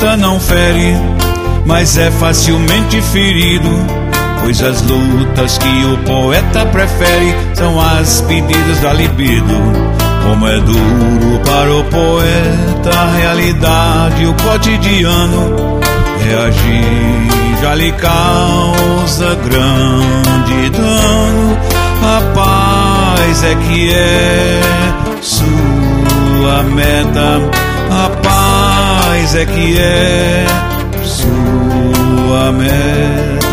luta não fere, mas é facilmente ferido, pois as lutas que o poeta prefere são as pedidas da libido. Como é duro para o poeta a realidade, o cotidiano, reagir já lhe causa grande dano. A paz é que é sua meta, a paz é que é sua meta.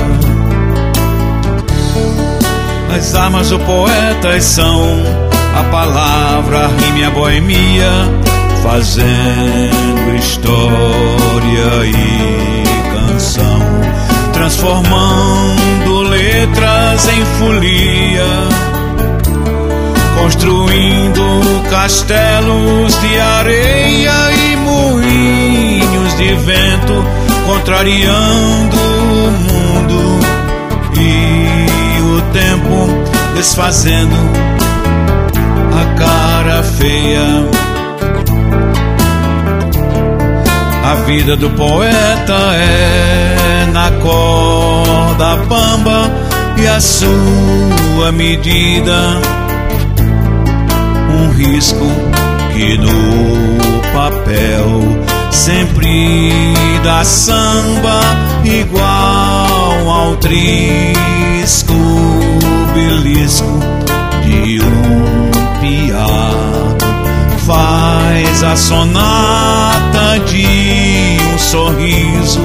As armas do poeta são a palavra, a rima e a boemia, fazendo história e canção, transformando letras em folia, construindo castelos de areia e moinhos de vento, contrariando o mundo e o tempo, desfazendo a cara feia. A vida do poeta é na corda bamba e a sua medida, um risco que no papel sempre dá samba, igual ao trisco belisco de um piano, faz a sonata de um sorriso,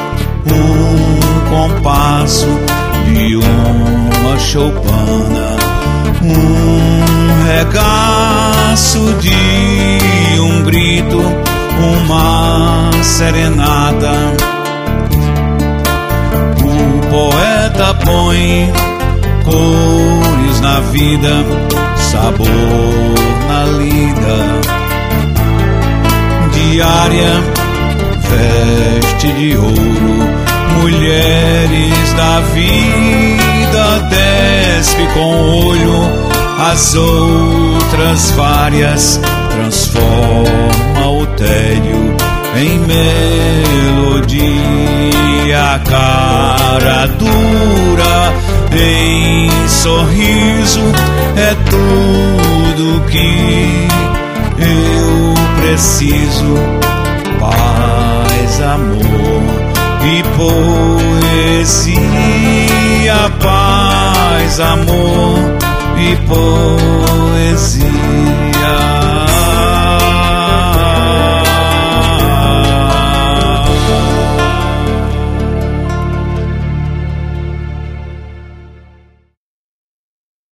um compasso de uma choupana, um regaço de um grito, uma serenata. O poeta põe cores na vida, sabor na lida diária, veste de ouro, mulheres da vida, despe com o olho, as outras várias, transforma o tédio em melodia, a cara dura em sorriso, é tudo que eu preciso, paz, amor e poesia, paz, amor e poesia.